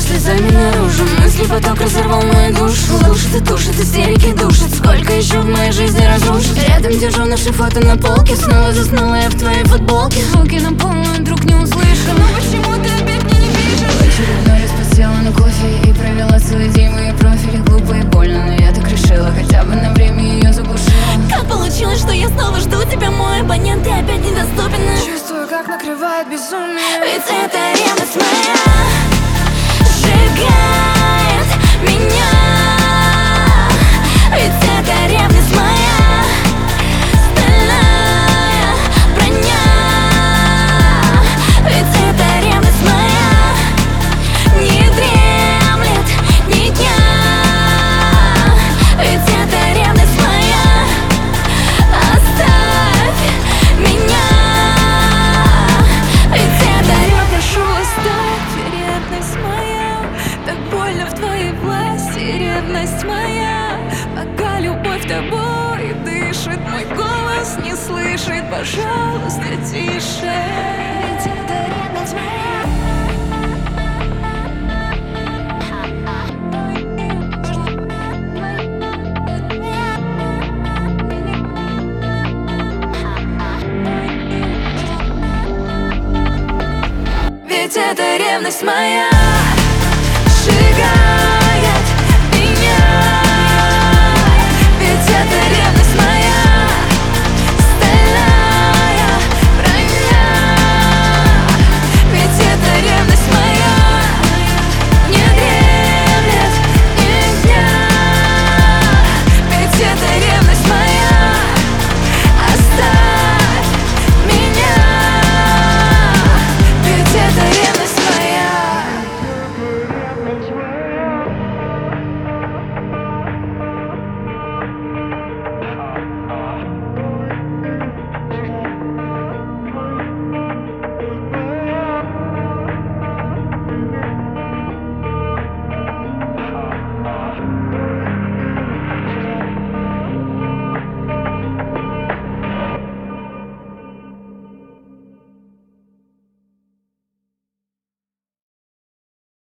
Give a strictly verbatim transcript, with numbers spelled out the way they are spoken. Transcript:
слезами наружу. Мысли поток разорвал мою душу. Душит и тушит, истерики душит. Сколько еще в моей жизни разрушит. Рядом держу наши фото на полке. Снова заснула я в твоей футболке. Звуки на полную, друг не услышал. Но почему ты опять мне не пишешь? В очередной раз подсела на кофе и провела целый день в мои профили. Глупо и больно, но я так решила. Хотя бы на время ее заглушила. Как получилось, что я снова жду тебя? Мой абонент, ты опять недоступен. Чувствую, как накрывает безумие. Ведь это ревность моя сжигает меня. Ведь это ревность моя стальная броня. Ведь это ревность моя не дремлет ни дня. Ведь это ревность моя. Оставь меня. Ведь это Я прошу, оставь, ревность моя. Так больно в твоей власти, ревность моя. Пока любовь тобой дышит, мой голос не слышит. Пожалуйста, тише. Ведь это ревность моя. Ведь это ревность моя.